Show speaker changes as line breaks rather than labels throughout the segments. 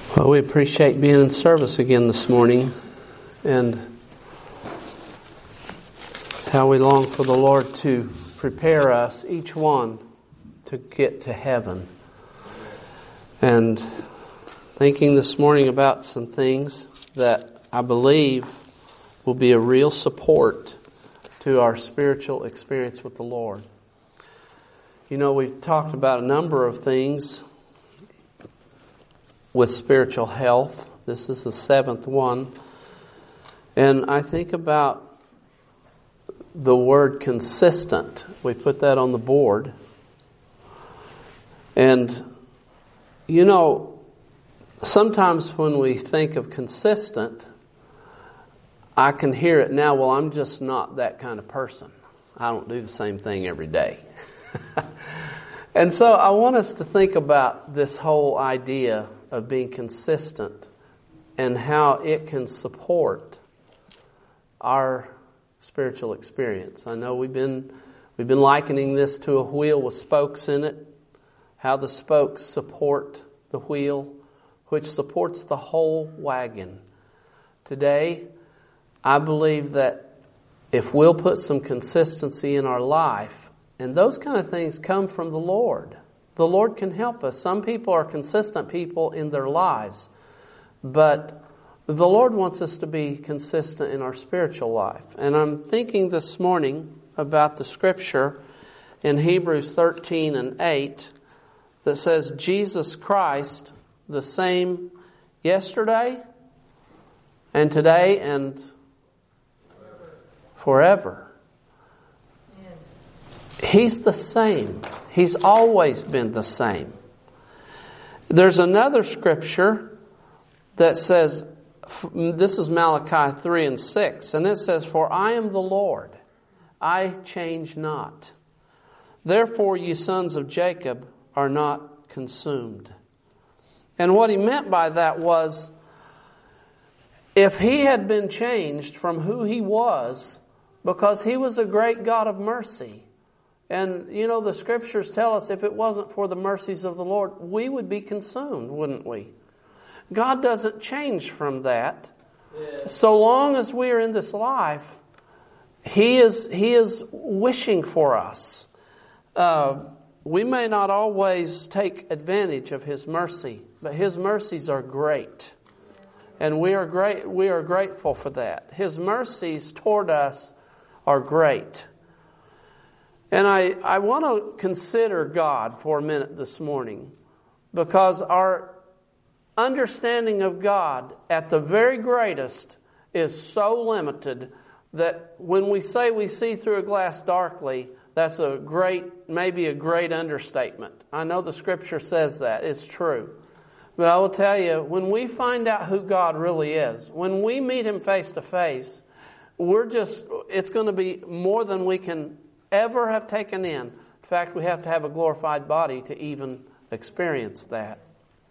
Well, we appreciate being in service again this morning, and how we long for the Lord to prepare us, each one, to get to heaven. And thinking this morning about some things that I believe will be a real support to our spiritual experience with the Lord. You know, we've talked about a number of things with spiritual health. This is the 7th one. And I think about the word consistent. We put that on the board. And, you know, sometimes when we think of consistent, I can hear it now, well, I'm just not that kind of person. I don't do the same thing every day. And so I want us to think about this whole idea of being consistent and how it can support our spiritual experience. I know we've been likening this to a wheel with spokes in it, how the spokes support the wheel, which supports the whole wagon. Today, I believe that if we'll put some consistency in our life, and those kind of things come from the Lord can help us. Some people are consistent people in their lives, but the Lord wants us to be consistent in our spiritual life. And I'm thinking this morning about the scripture in Hebrews 13 and 8 that says, Jesus Christ, the same yesterday and today and forever. He's the same. He's always been the same. There's another scripture that says, this is Malachi 3 and 6, and it says, For I am the Lord, I change not. Therefore ye sons of Jacob are not consumed. And what he meant by that was, if he had been changed from who he was, because he was a great God of mercy, and, you know, the scriptures tell us if it wasn't for the mercies of the Lord, we would be consumed, wouldn't we? God doesn't change from that. Yeah. So long as we are in this life, He is wishing for us. We may not always take advantage of His mercy, but His mercies are great. And we are grateful for that. His mercies toward us are great. And I want to consider God for a minute this morning, because our understanding of God at the very greatest is so limited that when we say we see through a glass darkly, that's maybe a great understatement. I know the scripture says that. It's true. But I will tell you, when we find out who God really is, when we meet Him face to face, it's going to be more than we can ever have taken in. In fact, we have to have a glorified body to even experience that.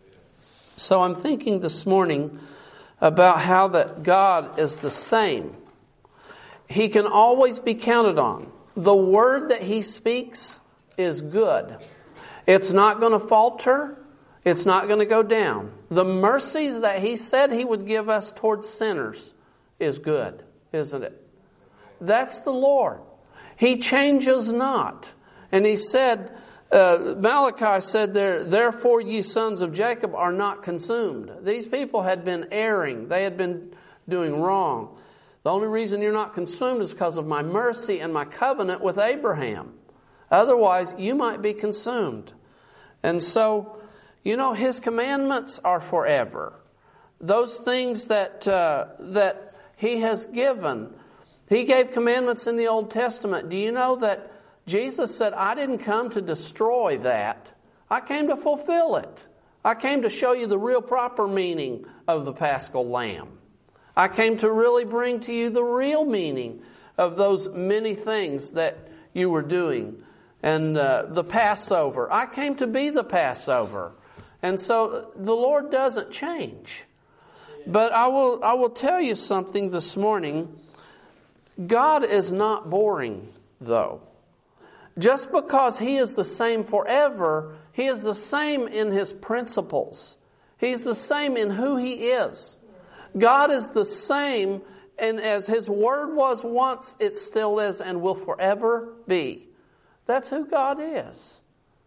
So I'm thinking this morning about how that God is the same. He can always be counted on. The word that He speaks is good. It's not going to falter. It's not going to go down. The mercies that He said He would give us towards sinners is good, isn't it? That's the Lord. He changes not. And He said, Malachi said there, therefore ye sons of Jacob are not consumed. These people had been erring. They had been doing wrong. The only reason you're not consumed is because of my mercy and my covenant with Abraham. Otherwise, you might be consumed. And so, you know, His commandments are forever. Those things that He has given. He gave commandments in the Old Testament. Do you know that Jesus said, I didn't come to destroy that. I came to fulfill it. I came to show you the real proper meaning of the Paschal Lamb. I came to really bring to you the real meaning of those many things that you were doing. And the Passover. I came to be the Passover. And so the Lord doesn't change. But I will tell you something this morning. God is not boring, though. Just because He is the same forever, He is the same in His principles. He's the same in who He is. God is the same, and as His Word was once, it still is and will forever be. That's who God is.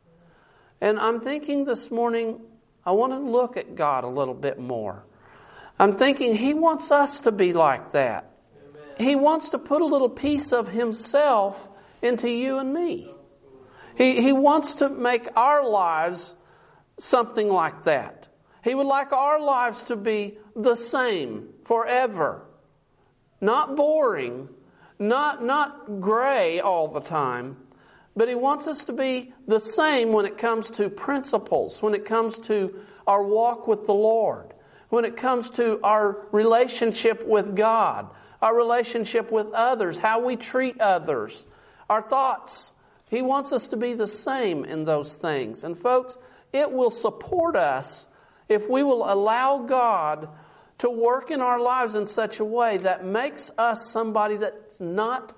And I'm thinking this morning, I want to look at God a little bit more. I'm thinking He wants us to be like that. Amen. He wants to put a little piece of Himself into you and me. He wants to make our lives something like that. He would like our lives to be the same forever. Not boring, not gray all the time, but He wants us to be the same when it comes to principles, when it comes to our walk with the Lord, when it comes to our relationship with God, our relationship with others, how we treat others, our thoughts. He wants us to be the same in those things. And folks, it will support us if we will allow God to work in our lives in such a way that makes us somebody that's not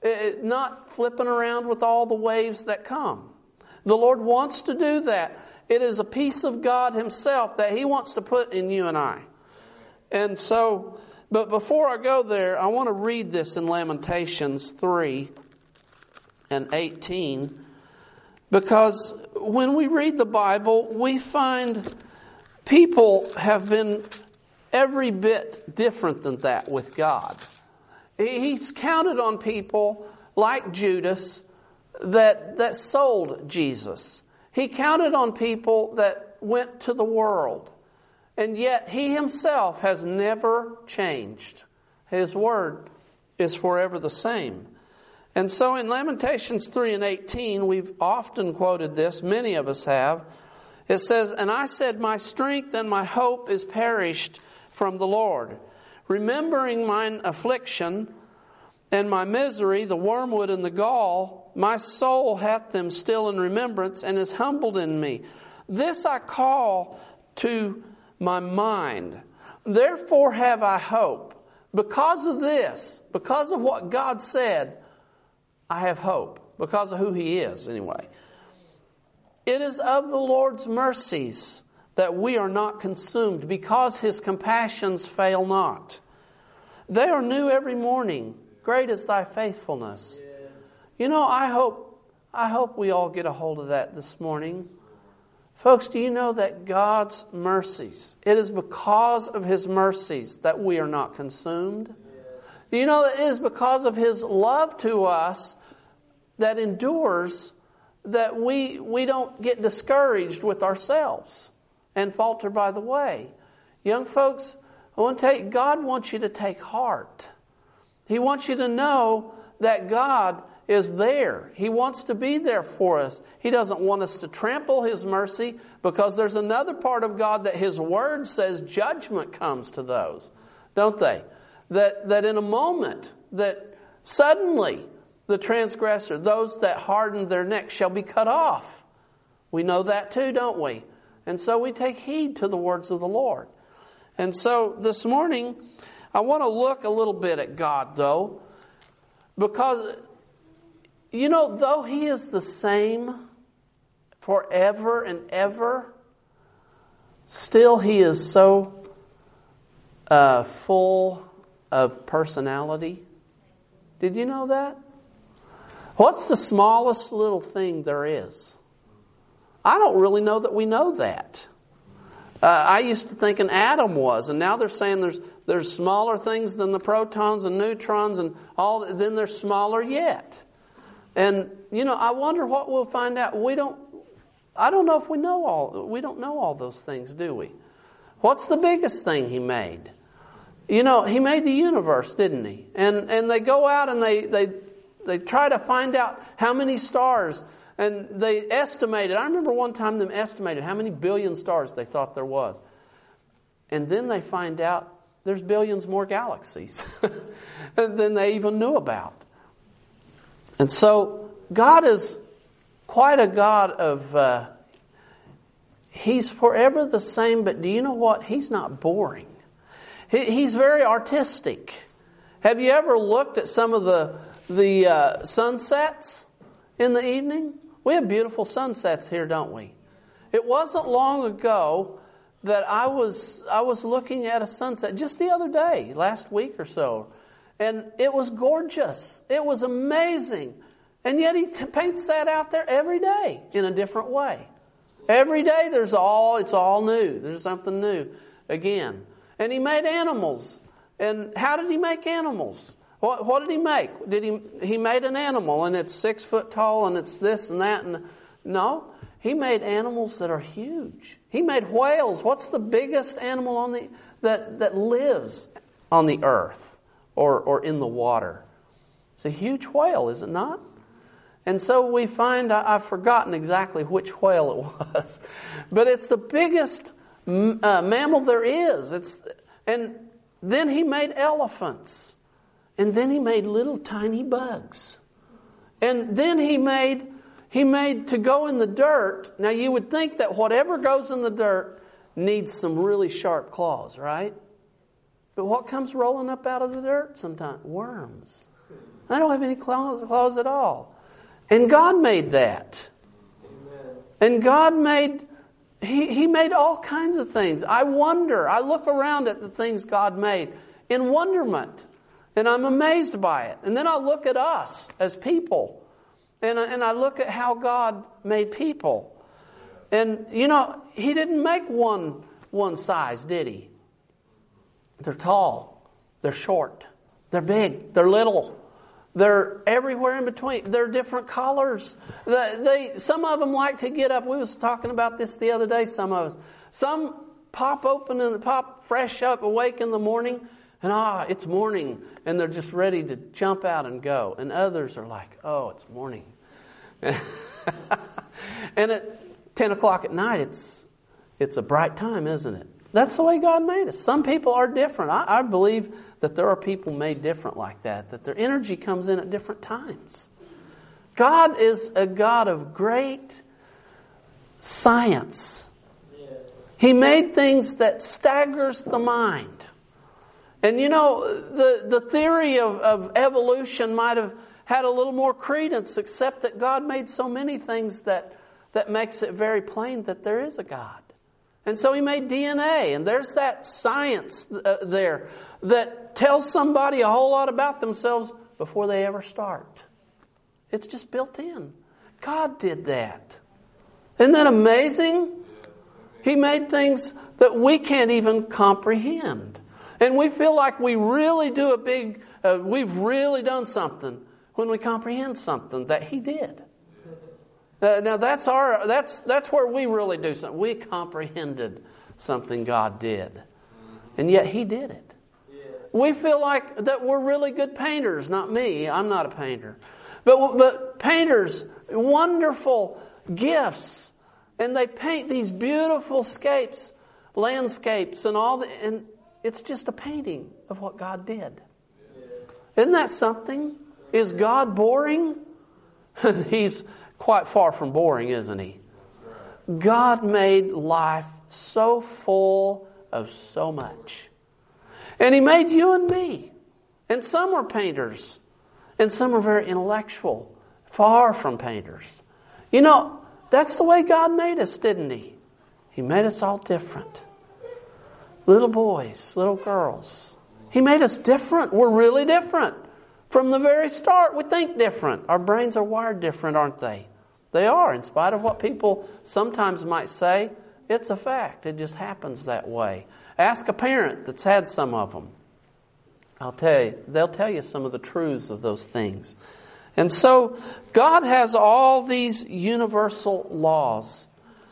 flipping around with all the waves that come. The Lord wants to do that. It is a piece of God Himself that He wants to put in you and I. And so, but before I go there, I want to read this in Lamentations 3 and 18. Because when we read the Bible, we find people have been every bit different than that with God. He's counted on people like Judas that sold Jesus. He counted on people that went to the world. And yet He Himself has never changed. His Word is forever the same. And so in Lamentations 3 and 18, we've often quoted this, many of us have. It says, "And I said, my strength and my hope is perished from the Lord. Remembering mine affliction and my misery, the wormwood and the gall, my soul hath them still in remembrance and is humbled in me. This I call to my mind. Therefore have I hope." Because of this, because of what God said, I have hope. Because of who He is, anyway. "It is of the Lord's mercies that we are not consumed, because His compassions fail not. They are new every morning. Great is Thy faithfulness." Yes. You know, I hope we all get a hold of that this morning. Folks, do you know that God's mercies, it is because of His mercies that we are not consumed? Yes. Do you know that it is because of His love to us that endures, that we don't get discouraged with ourselves and falter by the way? Young folks, I want to tell you, God wants you to take heart. He wants you to know that God is there. He wants to be there for us. He doesn't want us to trample His mercy, because there's another part of God that His Word says judgment comes to those, don't they? That in a moment, that suddenly the transgressor, those that harden their neck, shall be cut off. We know that too, don't we? And so we take heed to the words of the Lord. And so this morning, I want to look a little bit at God, though, because, you know, though He is the same forever and ever, still He is so full of personality. Did you know that? What's the smallest little thing there is? I don't really know that we know that. I used to think an atom was, and now they're saying there's smaller things than the protons and neutrons and all. Then they're smaller yet. And you know, I wonder what we'll find out. I don't know if we know all. We don't know all those things, do we? What's the biggest thing He made? You know, He made the universe, didn't He? And they go out and they try to find out how many stars. And they estimated, I remember one time them estimated how many billion stars they thought there was. And then they find out there's billions more galaxies than they even knew about. And so God is quite a God of, He's forever the same, but do you know what? He's not boring. He's very artistic. Have you ever looked at some of the sunsets in the evening? We have beautiful sunsets here, don't we? It wasn't long ago that I was looking at a sunset just the other day, last week or so. And it was gorgeous. It was amazing. And yet He paints that out there every day in a different way. Every day it's all new. There's something new again. And He made animals. And how did He make animals? What did He make? He made an animal and it's 6 foot tall and it's this and that. No, He made animals that are huge. He made whales. What's the biggest animal that lives on the earth or in the water? It's a huge whale, is it not? And so we find, I've forgotten exactly which whale it was, but it's the biggest mammal there is. And then He made elephants. And then He made little tiny bugs. And then He made to go in the dirt. Now you would think that whatever goes in the dirt needs some really sharp claws, right? But what comes rolling up out of the dirt sometimes? Worms. They don't have any claws at all. And God made that. Amen. And God made, He made all kinds of things. I look around at the things God made in wonderment. And I'm amazed by it. And then I look at us as people. And I look at how God made people. And, He didn't make one size, did He? They're tall. They're short. They're big. They're little. They're everywhere in between. They're different colors. Some of them like to get up. We was talking about this the other day, some of us. Some pop open and pop fresh up, awake in the morning. And it's morning. And they're just ready to jump out and go. And others are like, oh, it's morning. And at 10 o'clock at night, it's a bright time, isn't it? That's the way God made us. Some people are different. I believe that there are people made different like that their energy comes in at different times. God is a God of great science. Yes. He made things that staggers the mind. And the theory of evolution might have had a little more credence, except that God made so many things that makes it very plain that there is a God. And so He made DNA, and there's that science there that tells somebody a whole lot about themselves before they ever start. It's just built in. God did that. Isn't that amazing? He made things that we can't even comprehend. And we feel like we really do we've really done something when we comprehend something that He did. Now that's where we really do something. We comprehended something God did. And yet He did it. We feel like that we're really good painters. Not me. I'm not a painter. But painters, wonderful gifts. And they paint these beautiful landscapes and all and it's just a painting of what God did. Isn't that something? Is God boring? He's quite far from boring, isn't He? God made life so full of so much. And He made you and me. And some are painters. And some are very intellectual. Far from painters. That's the way God made us, didn't He? He made us all different. Little boys, little girls. He made us different. We're really different. From the very start, we think different. Our brains are wired different, aren't they? They are, in spite of what people sometimes might say. It's a fact. It just happens that way. Ask a parent that's had some of them. They'll tell you some of the truths of those things. And so, God has all these universal laws.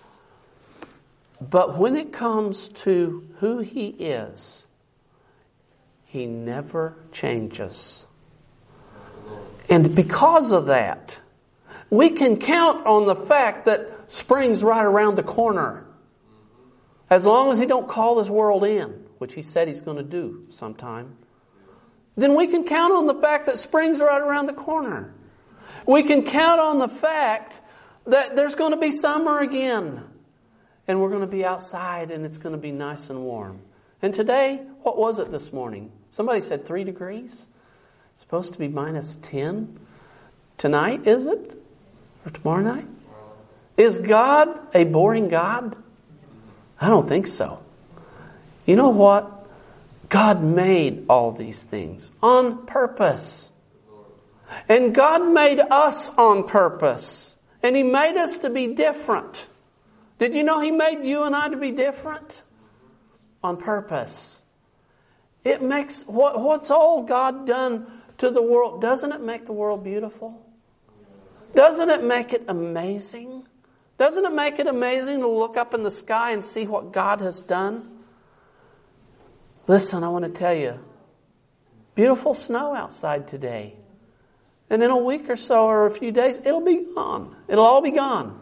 But when it comes to who He is, He never changes. And because of that, we can count on the fact that spring's right around the corner. As long as He don't call this world in, which He said He's going to do sometime, then we can count on the fact that spring's right around the corner. We can count on the fact that there's going to be summer again. And we're going to be outside and it's going to be nice and warm. And today, what was it this morning? Somebody said 3 degrees. It's supposed to be minus 10. Tonight, is it? Or tomorrow night? Is God a boring God? I don't think so. You know what? God made all these things on purpose. And God made us on purpose. And He made us to be different. Did you know He made you and I to be different? On purpose. It makes, what's all God done to the world, doesn't it make the world beautiful? Doesn't it make it amazing? Doesn't it make it amazing to look up in the sky and see what God has done? Listen, I want to tell you, beautiful snow outside today. And in a week or so or a few days, it'll be gone. It'll all be gone.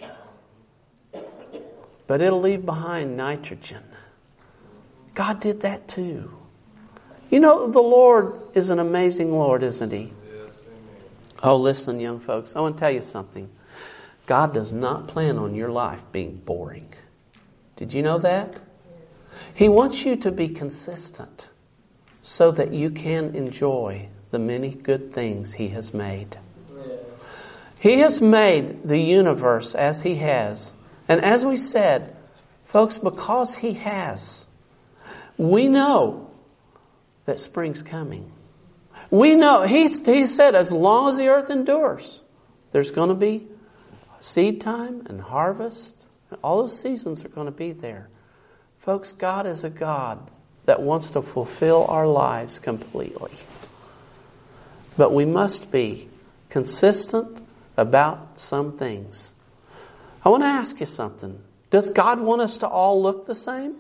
But it'll leave behind nitrogen. God did that too. You know, the Lord is an amazing Lord, isn't He? Oh, listen, young folks, I want to tell you something. God does not plan on your life being boring. Did you know that? He wants you to be consistent so that you can enjoy the many good things He has made. He has made the universe as He has. And as we said, folks, because He has, we know that spring's coming. We know, He said, as long as the earth endures, there's going to be seed time and harvest. And all those seasons are going to be there. Folks, God is a God that wants to fulfill our lives completely. But we must be consistent about some things. I want to ask you something. Does God want us to all look the same?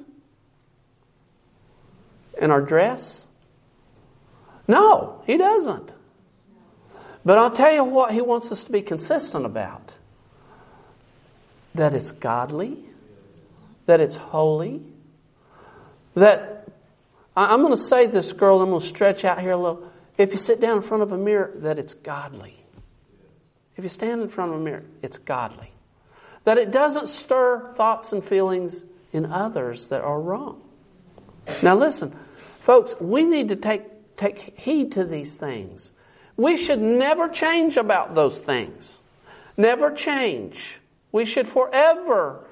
In our dress? No, He doesn't. But I'll tell you what He wants us to be consistent about. That it's godly. That it's holy. That, I'm going to say this, girl, I'm going to stretch out here a little. If you sit down in front of a mirror, that it's godly. If you stand in front of a mirror, it's godly. That it doesn't stir thoughts and feelings in others that are wrong. Now listen, folks, we need to take heed to these things. We should never change about those things. Never change. We should forever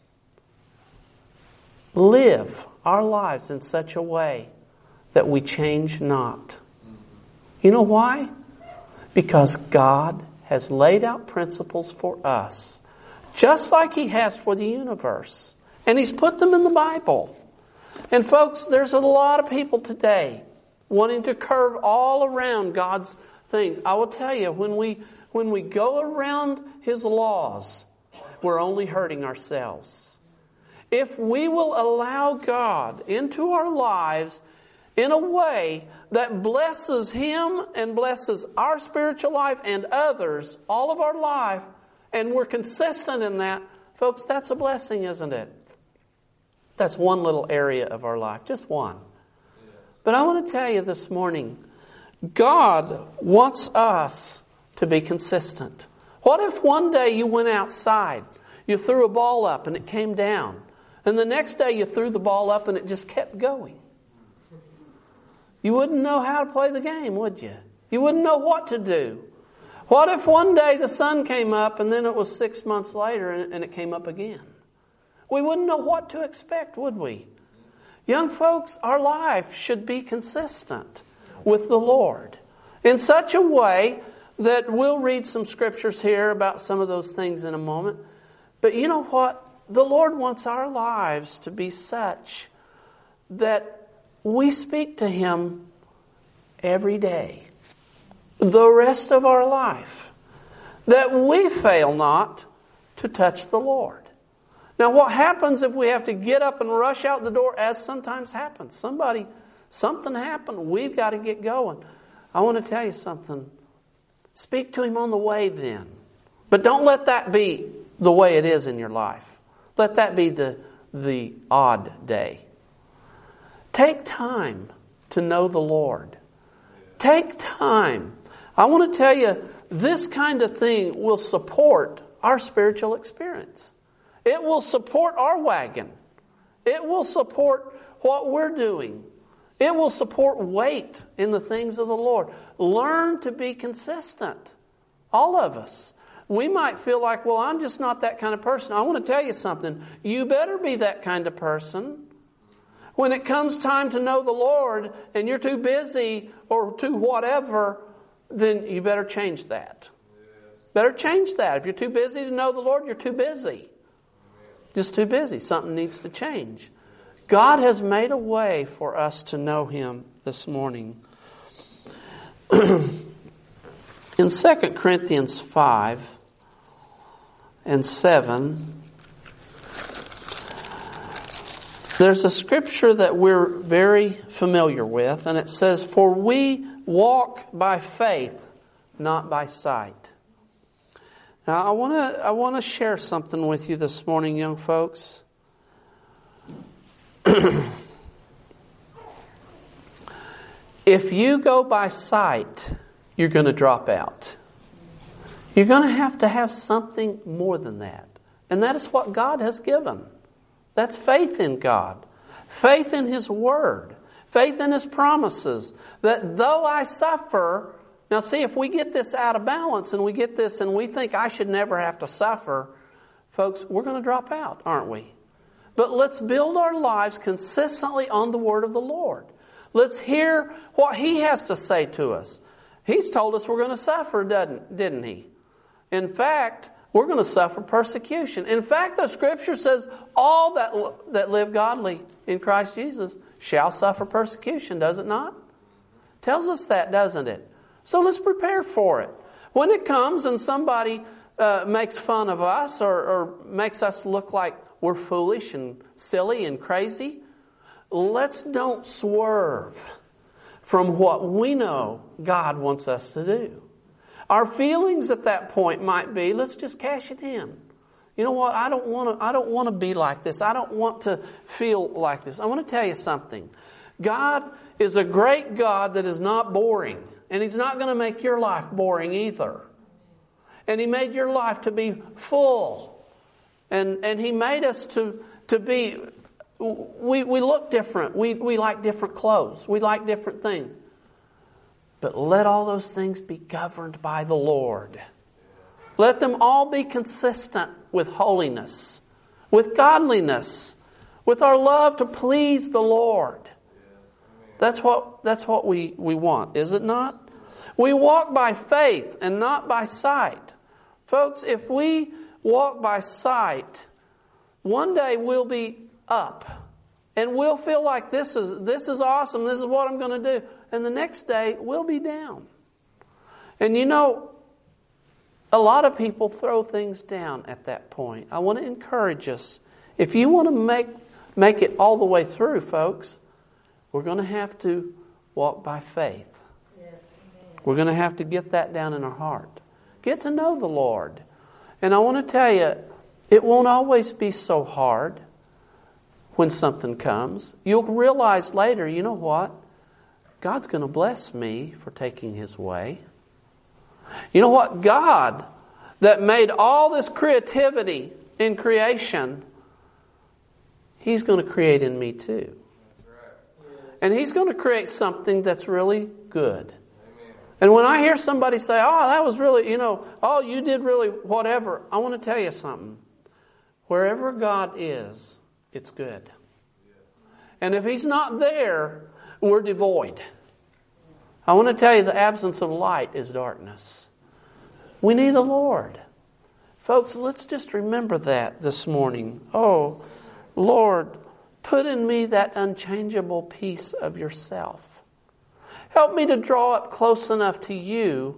live our lives in such a way that we change not. You know why? Because God has laid out principles for us, just like He has for the universe. And He's put them in the Bible. And folks, there's a lot of people today wanting to curve all around God's things. I will tell you, when we go around His laws, we're only hurting ourselves. If we will allow God into our lives in a way that blesses Him and blesses our spiritual life and others, all of our life, and we're consistent in that, folks, that's a blessing, isn't it? That's one little area of our life, just one. But I want to tell you this morning, God wants us to be consistent. What if one day you went outside, you threw a ball up and it came down, and the next day you threw the ball up and it just kept going? You wouldn't know how to play the game, would you? You wouldn't know what to do. What if one day the sun came up and then it was 6 months later and it came up again? We wouldn't know what to expect, would we? Young folks, our life should be consistent with the Lord in such a way that we'll read some scriptures here about some of those things in a moment. But you know what? The Lord wants our lives to be such that we speak to Him every day, the rest of our life, that we fail not to touch the Lord. Now, what happens if we have to get up and rush out the door, as sometimes happens? Something happened. We've got to get going. I want to tell you something. Speak to Him on the way then. But don't let that be the way it is in your life. Let that be the odd day. Take time to know the Lord. Take time. I want to tell you, this kind of thing will support our spiritual experience. It will support our wagon. It will support what we're doing. It will support weight in the things of the Lord. Learn to be consistent. All of us. We might feel like, well, I'm just not that kind of person. I want to tell you something. You better be that kind of person. When it comes time to know the Lord and you're too busy or too whatever, then you better change that. Better change that. If you're too busy to know the Lord, you're too busy. Just too busy. Something needs to change. God has made a way for us to know Him this morning. In 2 Corinthians 5 and 7, there's a scripture that we're very familiar with, and it says, "For we walk by faith, not by sight." Now, I want to share something with you this morning, young folks. If you go by sight, you're going to drop out. You're going to have something more than that. And that is what God has given. That's faith in God. Faith in His Word. Faith in His promises. That though I suffer... Now see, if we get this out of balance and we get this and we think I should never have to suffer, folks, we're going to drop out, aren't we? But let's build our lives consistently on the Word of the Lord. Let's hear what He has to say to us. He's told us we're going to suffer, didn't He? In fact, we're going to suffer persecution. In fact, the Scripture says all that live godly in Christ Jesus shall suffer persecution, does it not? Tells us that, doesn't it? So let's prepare for it. When it comes and somebody makes fun of us or makes us look like we're foolish and silly and crazy, let's don't swerve from what we know God wants us to do. Our feelings at that point might be, let's just cash it in. You know what? I don't want to be like this. I don't want to feel like this. I want to tell you something. God is a great God that is not boring. And He's not going to make your life boring either. And He made your life to be full. And He made us to be... We look different. We like different clothes. We like different things. But let all those things be governed by the Lord. Let them all be consistent with holiness, with godliness, with our love to please the Lord. That's what we want, is it not? We walk by faith and not by sight. Folks, if we walk by sight, one day we'll be up. And we'll feel like this is awesome, this is what I'm going to do. And the next day we'll be down. And you know, a lot of people throw things down at that point. I want to encourage us. If you want to make it all the way through, folks, we're going to have to walk by faith. Yes, we're going to have to get that down in our heart. Get to know the Lord. And I want to tell you, it won't always be so hard when something comes. You'll realize later, you know what? God's going to bless me for taking His way. You know what? God that made all this creativity in creation, He's going to create in me too. And He's going to create something that's really good. Amen. And when I hear somebody say, oh, that was really, you did really whatever, I want to tell you something. Wherever God is, it's good. And if He's not there, we're devoid. I want to tell you, the absence of light is darkness. We need the Lord. Folks, let's just remember that this morning. Oh, Lord, put in me that unchangeable peace of Yourself. Help me to draw up close enough to You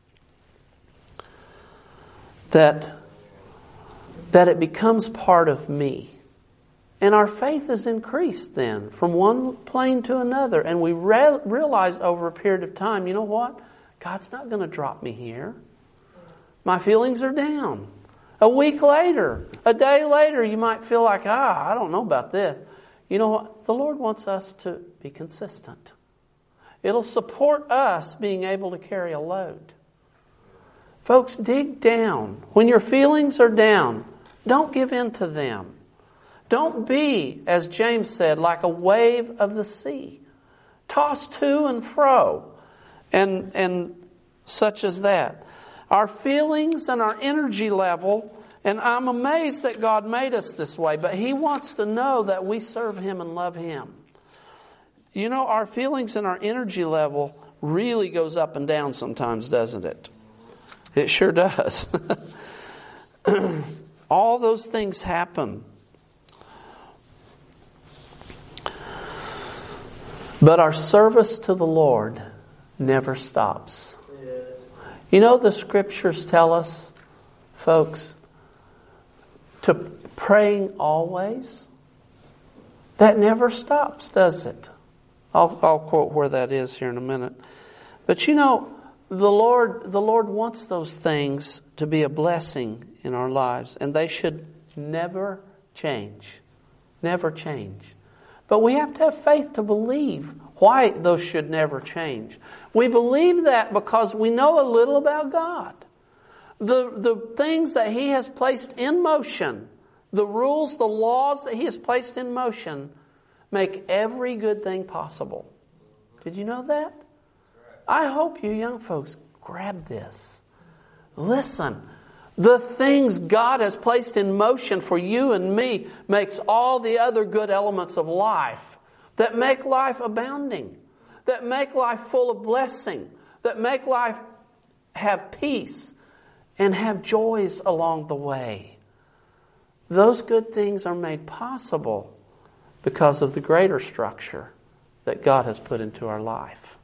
that it becomes part of me. And our faith is increased then from one plane to another. And we realize over a period of time, you know what? God's not going to drop me here. My feelings are down. A week later, a day later, you might feel like, I don't know about this. You know what? The Lord wants us to be consistent. It'll support us being able to carry a load. Folks, dig down. When your feelings are down, don't give in to them. Don't be, as James said, like a wave of the sea, tossed to and fro, and such as that. Our feelings and our energy level, and I'm amazed that God made us this way, but He wants to know that we serve Him and love Him. You know, our feelings and our energy level really goes up and down sometimes, doesn't it? It sure does. All those things happen. But our service to the Lord never stops. Yes. You know, the Scriptures tell us, folks, to praying always. That never stops, does it? I'll quote where that is here in a minute. But you know, the Lord wants those things to be a blessing in our lives, and they should never change. Never change. But we have to have faith to believe why those should never change. We believe that because we know a little about God. The things that He has placed in motion, the rules, the laws that He has placed in motion, make every good thing possible. Did you know that? I hope you young folks grab this. Listen, the things God has placed in motion for you and me makes all the other good elements of life that make life abounding, that make life full of blessing, that make life have peace and have joys along the way. Those good things are made possible because of the greater structure that God has put into our life.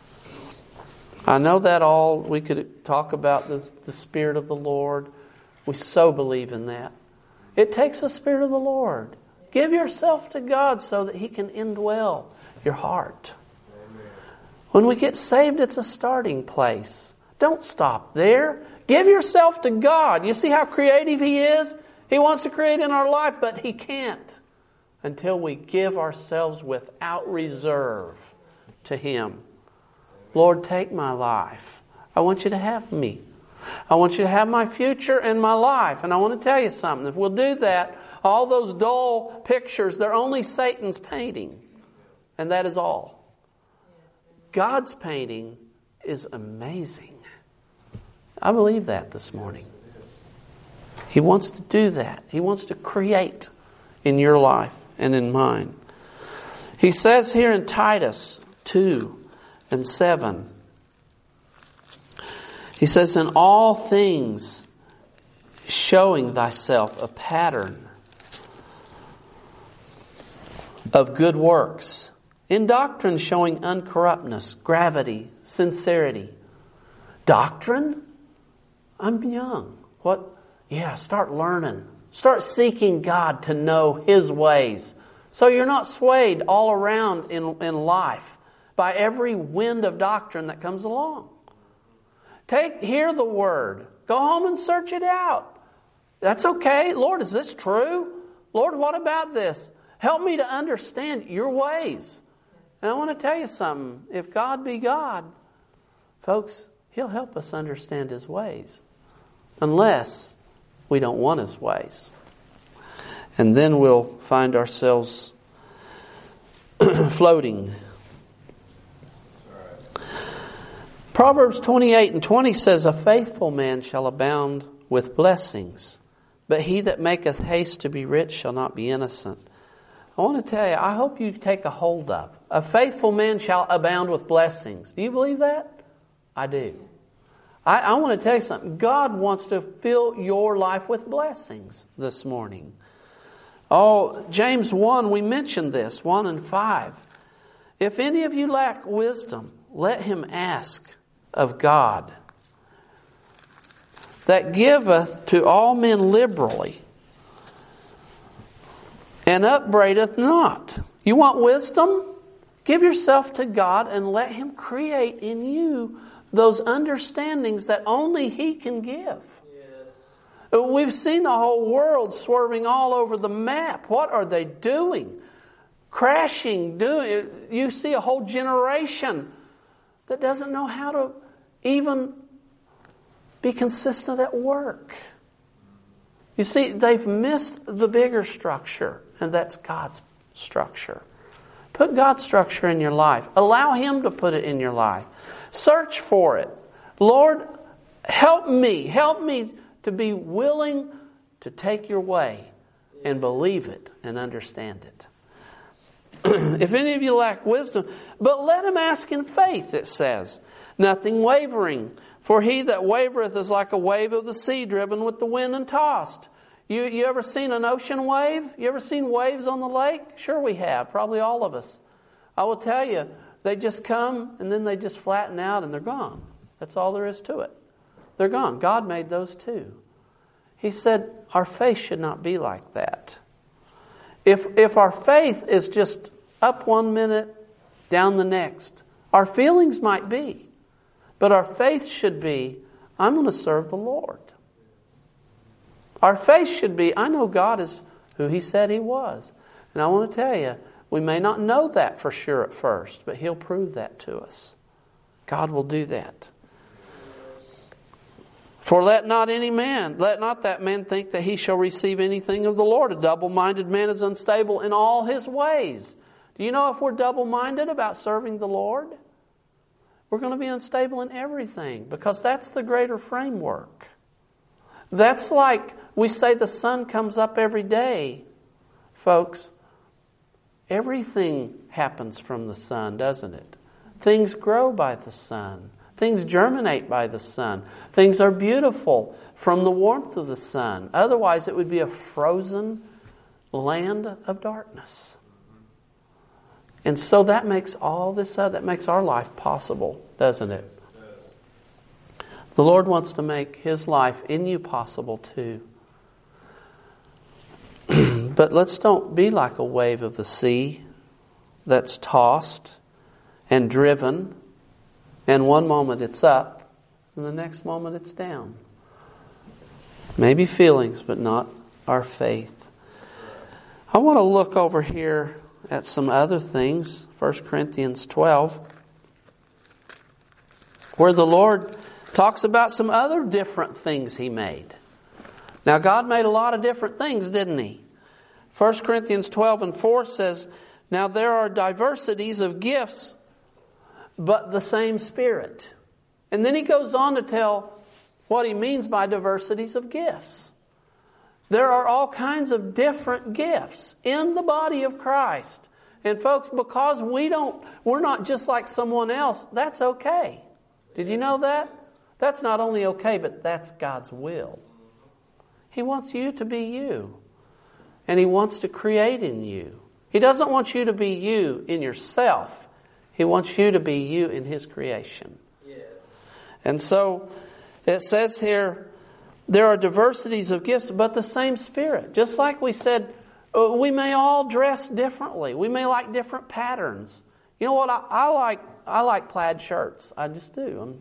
I know that all, we could talk about the Spirit of the Lord. We so believe in that. It takes the Spirit of the Lord. Give yourself to God so that He can indwell your heart. Amen. When we get saved, it's a starting place. Don't stop there. Give yourself to God. You see how creative He is? He wants to create in our life, but He can't until we give ourselves without reserve to Him. Lord, take my life. I want you to have me. I want you to have my future and my life. And I want to tell you something. If we'll do that, all those dull pictures, they're only Satan's painting. And that is all. God's painting is amazing. I believe that this morning. He wants to do that. He wants to create in your life and in mine. He says here in Titus 2:7, he says, in all things showing thyself a pattern of good works, in doctrine showing uncorruptness, gravity, sincerity. Doctrine? I'm young. What? Yeah, start learning. Start seeking God to know His ways. So you're not swayed all around in life by every wind of doctrine that comes along. Hear the Word. Go home and search it out. That's okay. Lord, is this true? Lord, what about this? Help me to understand your ways. And I want to tell you something. If God be God, folks, He'll help us understand His ways. Unless we don't want His ways. And then we'll find ourselves floating. Proverbs 28:20 says, a faithful man shall abound with blessings, but he that maketh haste to be rich shall not be innocent. I want to tell you, I hope you take a hold of. A faithful man shall abound with blessings. Do you believe that? I do. I want to tell you something. God wants to fill your life with blessings this morning. Oh, James 1, we mentioned this, 1 and 5. If any of you lack wisdom, let him ask of God, that giveth to all men liberally, and upbraideth not. You want wisdom? Give yourself to God and let Him create in you those understandings that only He can give. Yes. We've seen the whole world swerving all over the map. What are they doing? Crashing. You see a whole generation that doesn't know how to even be consistent at work. You see, they've missed the bigger structure, and that's God's structure. Put God's structure in your life. Allow Him to put it in your life. Search for it. Lord, Help me to be willing to take your way and believe it and understand it. If any of you lack wisdom, but let him ask in faith, it says, nothing wavering. For he that wavereth is like a wave of the sea, driven with the wind and tossed. You ever seen an ocean wave? You ever seen waves on the lake? Sure we have, probably all of us. I will tell you, they just come and then they just flatten out and they're gone. That's all there is to it. They're gone. God made those too. He said our faith should not be like that. If our faith is just up one minute, down the next, our feelings might be. But our faith should be, I'm going to serve the Lord. Our faith should be, I know God is who He said He was. And I want to tell you, we may not know that for sure at first, but He'll prove that to us. God will do that. For let not that man think that he shall receive anything of the Lord. A double-minded man is unstable in all his ways. Do you know if we're double-minded about serving the Lord? We're going to be unstable in everything, because that's the greater framework. That's like we say the sun comes up every day. Folks, everything happens from the sun, doesn't it? Things grow by the sun. Things germinate by the sun. Things are beautiful from the warmth of the sun. Otherwise, it would be a frozen land of darkness. And so that makes all this that makes our life possible, doesn't it? The Lord wants to make His life in you possible too. But let's don't be like a wave of the sea that's tossed and driven, and one moment it's up and the next moment it's down. Maybe feelings, but not our faith. I want to look over here at some other things. 1 Corinthians 12, where the Lord talks about some other different things He made. Now, God made a lot of different things, didn't He? 1 Corinthians 12 and 4 says, now there are diversities of gifts, but the same Spirit. And then he goes on to tell what he means by diversities of gifts. There are all kinds of different gifts in the body of Christ. And folks, because we're not just like someone else, that's okay. Did you know that? That's not only okay, but that's God's will. He wants you to be you. And He wants to create in you. He doesn't want you to be you in yourself. He wants you to be you in His creation. Yes. And so it says here, there are diversities of gifts, but the same Spirit. Just like we said, we may all dress differently. We may like different patterns. You know what? I like plaid shirts. I just do.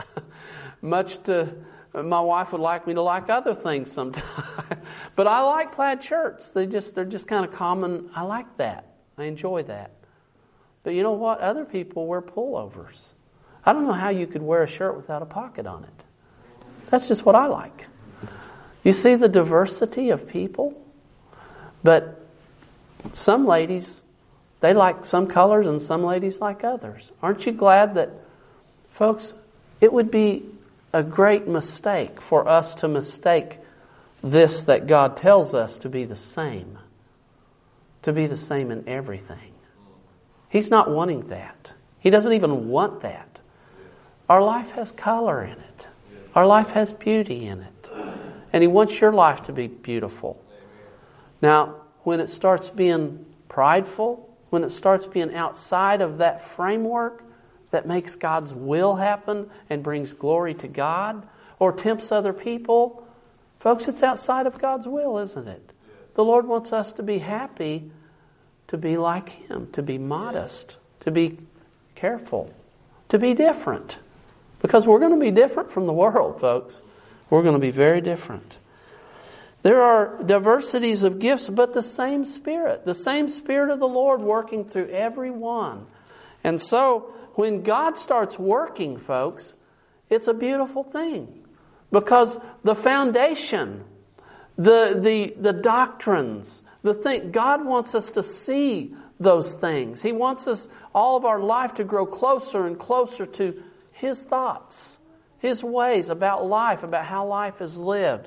My wife would like me to like other things sometimes. But I like plaid shirts. They're just kind of common. I like that. I enjoy that. But you know what? Other people wear pullovers. I don't know how you could wear a shirt without a pocket on it. That's just what I like. You see the diversity of people? But some ladies, they like some colors and some ladies like others. Aren't you glad that, folks, it would be a great mistake for us to mistake this that God tells us to be the same. To be the same in everything. He's not wanting that. He doesn't even want that. Our life has color in it. Our life has beauty in it. And He wants your life to be beautiful. Now, when it starts being prideful, when it starts being outside of that framework that makes God's will happen and brings glory to God, or tempts other people, folks, it's outside of God's will, isn't it? The Lord wants us to be happy, to be like Him, to be modest, to be careful, to be different. Because we're going to be different from the world, folks. We're going to be very different. There are diversities of gifts, but the same Spirit of the Lord working through every one. And so, when God starts working, folks, it's a beautiful thing. Because the foundation, the doctrines, God wants us to see those things. He wants us, all of our life, to grow closer and closer to His thoughts, His ways about life, about how life is lived.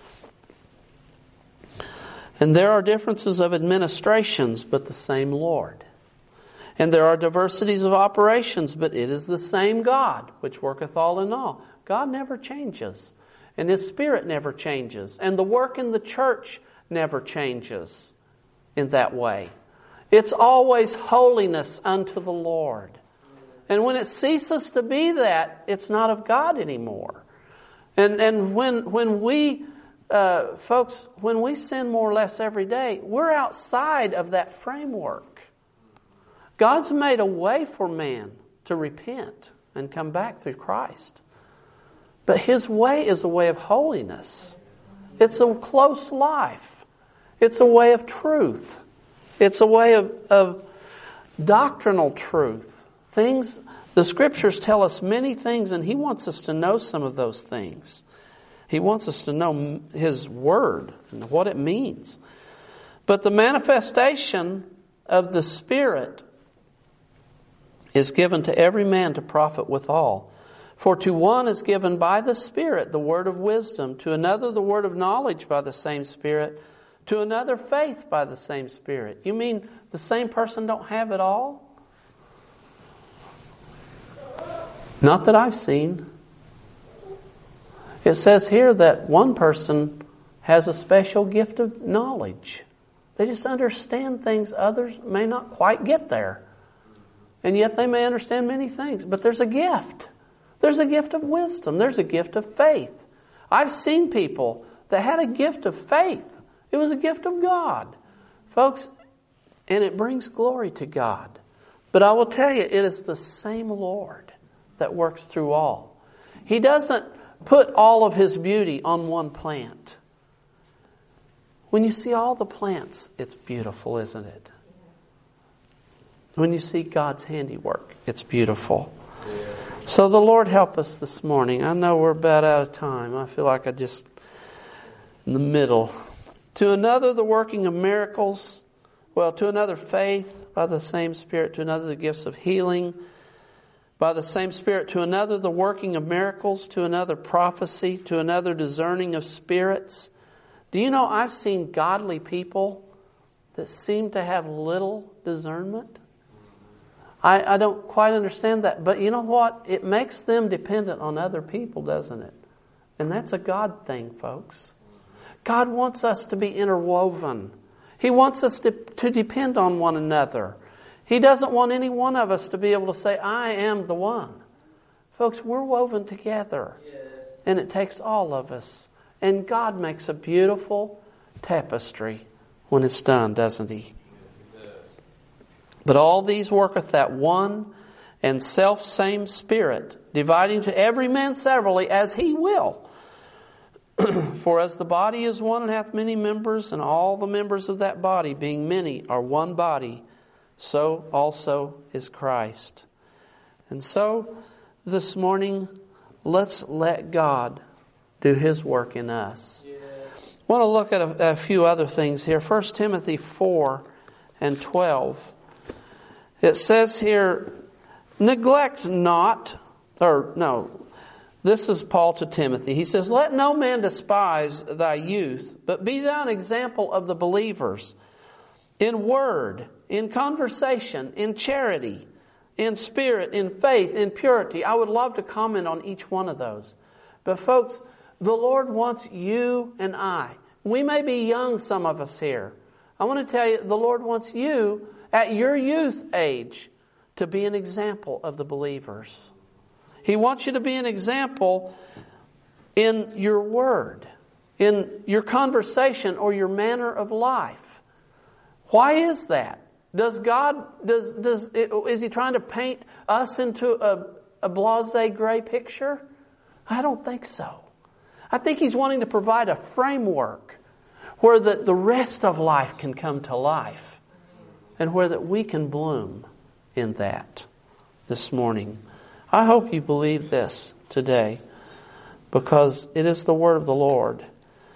And there are differences of administrations, but the same Lord. And there are diversities of operations, but it is the same God, which worketh all in all. God never changes. And His Spirit never changes. And the work in the church never changes in that way. It's always holiness unto the Lord. And when it ceases to be that, it's not of God anymore. And when we, folks, when we sin more or less every day, we're outside of that framework. God's made a way for man to repent and come back through Christ. But His way is a way of holiness. It's a close life. It's a way of truth. It's a way of doctrinal truth. Things, the Scriptures tell us many things, and He wants us to know some of those things. He wants us to know His Word and what it means. But the manifestation of the Spirit is given to every man to profit withal. For to one is given by the Spirit the word of wisdom, to another the word of knowledge by the same Spirit, to another faith by the same Spirit. You mean the same person don't have it all? Not that I've seen. It says here that one person has a special gift of knowledge. They just understand things others may not quite get there. And yet they may understand many things. But there's a gift. There's a gift of wisdom. There's a gift of faith. I've seen people that had a gift of faith. It was a gift of God. Folks, and it brings glory to God. But I will tell you, it is the same Lord that works through all. He doesn't put all of His beauty on one plant. When you see all the plants, it's beautiful, isn't it? When you see God's handiwork, it's beautiful. So the Lord help us this morning. I know we're about out of time. I feel like I just in the middle. To another the working of miracles. Well, to another faith by the same Spirit. To another the gifts of healing by the same Spirit. To another the working of miracles. To another prophecy. To another discerning of spirits. Do you know I've seen godly people that seem to have little discernment? I don't quite understand that. But you know what? It makes them dependent on other people, doesn't it? And that's a God thing, folks. God wants us to be interwoven. He wants us to depend on one another. He doesn't want any one of us to be able to say, I am the one. Folks, we're woven together. Yes. And it takes all of us. And God makes a beautiful tapestry when it's done, doesn't He? But all these worketh that one and self-same Spirit, dividing to every man severally as He will. For as the body is one and hath many members, and all the members of that body, being many, are one body, so also is Christ. And so, this morning, let's let God do His work in us. Yeah. I want to look at a few other things here. 1 Timothy 4 and 12. It says here, neglect not, this is Paul to Timothy. He says, let no man despise thy youth, but be thou an example of the believers in word, in conversation, in charity, in spirit, in faith, in purity. I would love to comment on each one of those. But folks, the Lord wants you and I. We may be young, some of us here. I want to tell you, the Lord wants you at your youth age to be an example of the believers. He wants you to be an example in your word, in your conversation or your manner of life. Why is that? Is He trying to paint us into a blasé gray picture? I don't think so. I think He's wanting to provide a framework where the rest of life can come to life. And where that we can bloom in that this morning. I hope you believe this today, because it is the word of the Lord.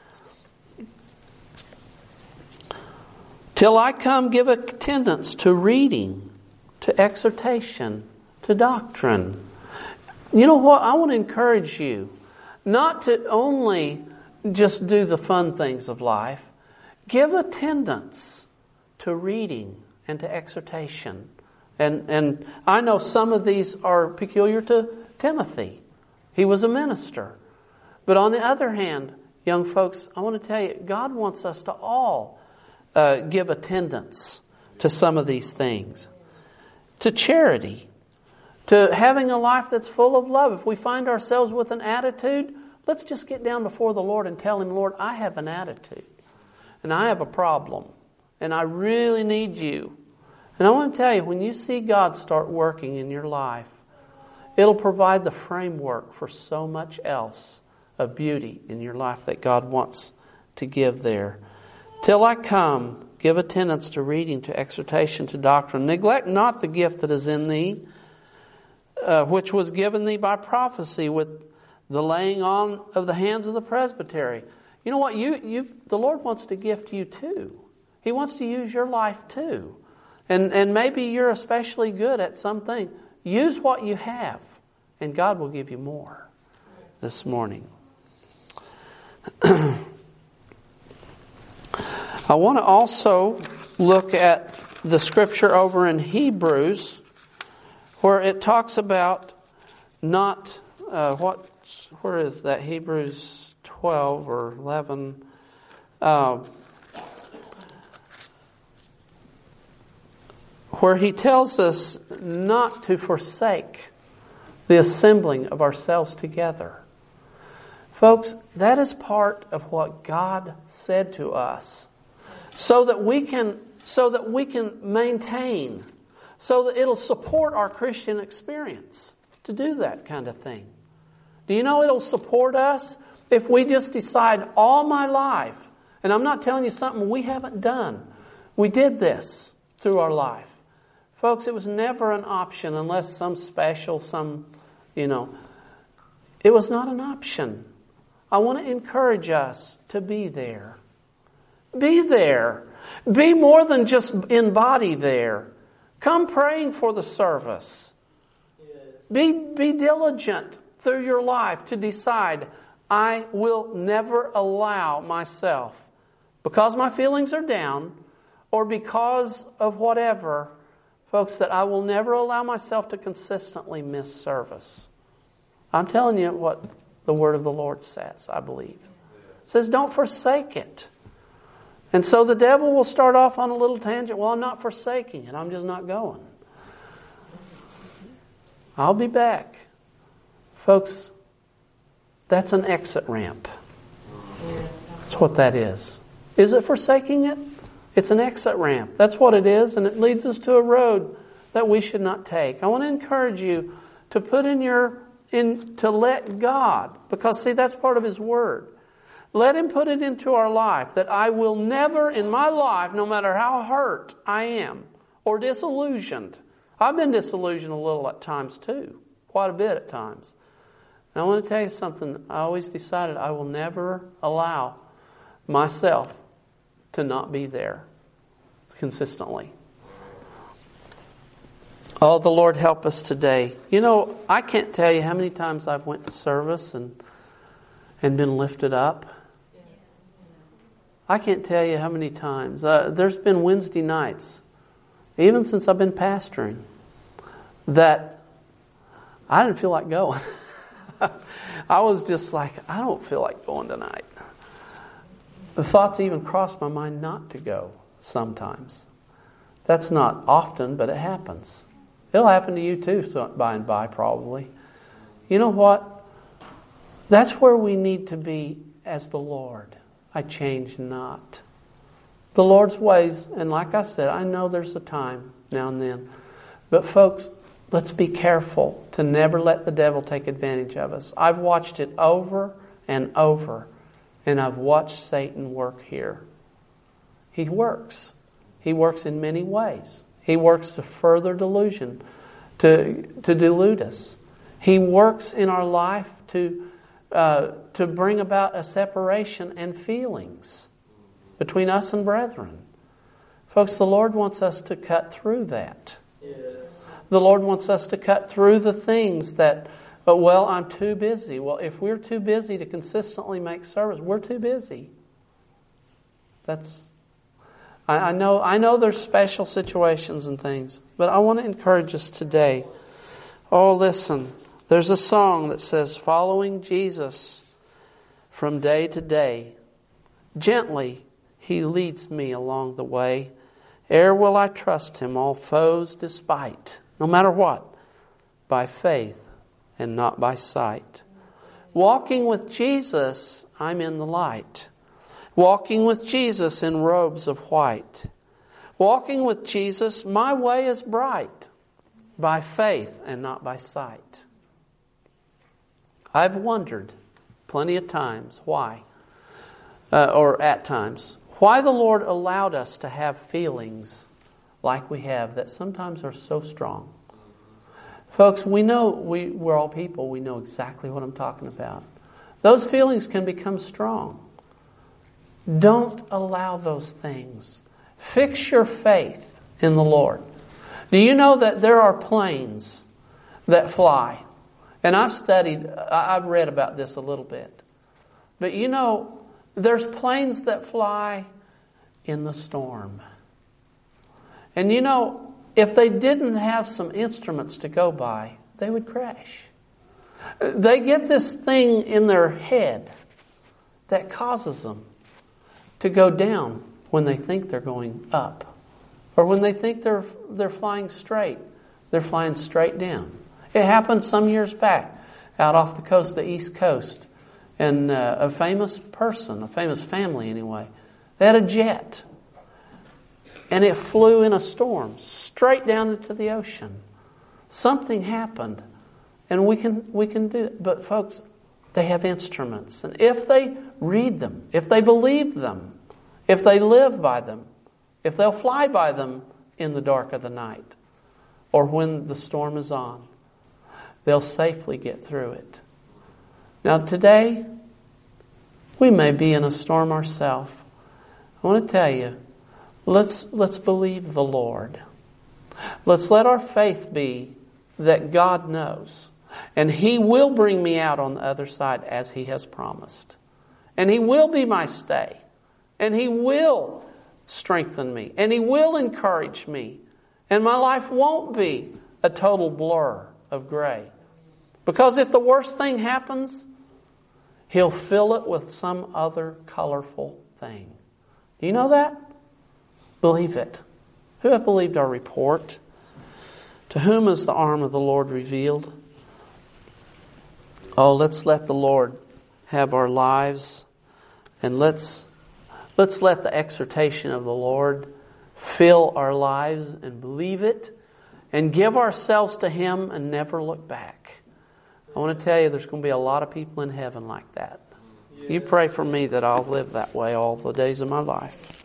Till I come, give attendance to reading, to exhortation, to doctrine. You know what? I want to encourage you not to only just do the fun things of life. Give attendance to reading and to exhortation. And I know some of these are peculiar to Timothy. He was a minister. But on the other hand, young folks, I want to tell you, God wants us to all give attendance to some of these things. To charity. To having a life that's full of love. If we find ourselves with an attitude, let's just get down before the Lord and tell Him, Lord, I have an attitude. And I have a problem. And I really need You. And I want to tell you, when you see God start working in your life, it'll provide the framework for so much else of beauty in your life that God wants to give there. Till I come, give attendance to reading, to exhortation, to doctrine. Neglect not the gift that is in thee, which was given thee by prophecy with the laying on of the hands of the presbytery. You know what? The Lord wants to gift you too. He wants to use your life too. And maybe you're especially good at something. Use what you have, and God will give you more this morning. I want to also look at the scripture over in Hebrews, where it talks about not where is that? Hebrews 12 or 11. Where he tells us not to forsake the assembling of ourselves together. Folks, that is part of what God said to us, so that we can maintain, so that it'll support our Christian experience to do that kind of thing. Do you know it'll support us if we just decide all my life, and I'm not telling you something we haven't done. We did this through our life. Folks, it was never an option unless some special, it was not an option. I want to encourage us to be there. Be there. Be more than just in body there. Come praying for the service. Be diligent through your life to decide, I will never allow myself, because my feelings are down, or because of whatever, folks, that I will never allow myself to consistently miss service. I'm telling you what the Word of the Lord says, I believe. It says, don't forsake it. And so the devil will start off on a little tangent. Well, I'm not forsaking it. I'm just not going. I'll be back. Folks, that's an exit ramp. That's what that is. Is it forsaking it? It's an exit ramp. That's what it is, and it leads us to a road that we should not take. I want to encourage you to put to let God, because see, that's part of His Word. Let Him put it into our life that I will never in my life, no matter how hurt I am or disillusioned. I've been disillusioned a little at times too, quite a bit at times. And I want to tell you something. I always decided I will never allow myself to not be there consistently. Oh, the Lord help us today. You know, I can't tell you how many times I've went to service and been lifted up. I can't tell you how many times. There's been Wednesday nights, even since I've been pastoring, that I didn't feel like going. I was just like, I don't feel like going tonight. The thoughts even crossed my mind not to go sometimes. That's not often, but it happens. It'll happen to you too, so by and by probably. You know what? That's where we need to be as the Lord. I change not. The Lord's ways, and like I said, I know there's a time now and then. But folks, let's be careful to never let the devil take advantage of us. I've watched it over and over. And I've watched Satan work here. He works. He works in many ways. He works to further delusion, to delude us. He works in our life to bring about a separation and feelings between us and brethren. Folks, the Lord wants us to cut through that. Yes. The Lord wants us to cut through the things that But, well, I'm too busy. Well, if we're too busy to consistently make service, we're too busy. I know there's special situations and things, but I want to encourage us today. Oh, listen, there's a song that says, following Jesus from day to day, gently He leads me along the way. Ere will I trust Him, all foes despite, no matter what, by faith and not by sight. Walking with Jesus, I'm in the light. Walking with Jesus in robes of white. Walking with Jesus, my way is bright, by faith and not by sight. I've wondered plenty of times why, or at times, why the Lord allowed us to have feelings like we have that sometimes are so strong. Folks, we know we're all people. We know exactly what I'm talking about. Those feelings can become strong. Don't allow those things. Fix your faith in the Lord. Do you know that there are planes that fly? And I've read about this a little bit. But you know, there's planes that fly in the storm. And you know, if they didn't have some instruments to go by, they would crash. They get this thing in their head that causes them to go down when they think they're going up. Or when they think they're flying straight, they're flying straight down. It happened some years back out off the coast, the East Coast. And a famous person, a famous family anyway, they had a jet. And it flew in a storm straight down into the ocean. Something happened. And we can do it. But folks, they have instruments. And if they read them, if they believe them, if they live by them, if they'll fly by them in the dark of the night, or when the storm is on, they'll safely get through it. Now today, we may be in a storm ourselves. I want to tell you, let's believe the Lord. Let's let our faith be that God knows. And He will bring me out on the other side as He has promised. And He will be my stay. And He will strengthen me. And He will encourage me. And my life won't be a total blur of gray. Because if the worst thing happens, He'll fill it with some other colorful thing. Do you know that? Believe it. Who have believed our report? To whom is the arm of the Lord revealed? Oh, let's let the Lord have our lives. And let's let the exhortation of the Lord fill our lives and believe it. And give ourselves to Him and never look back. I want to tell you, there's going to be a lot of people in heaven like that. You pray for me that I'll live that way all the days of my life.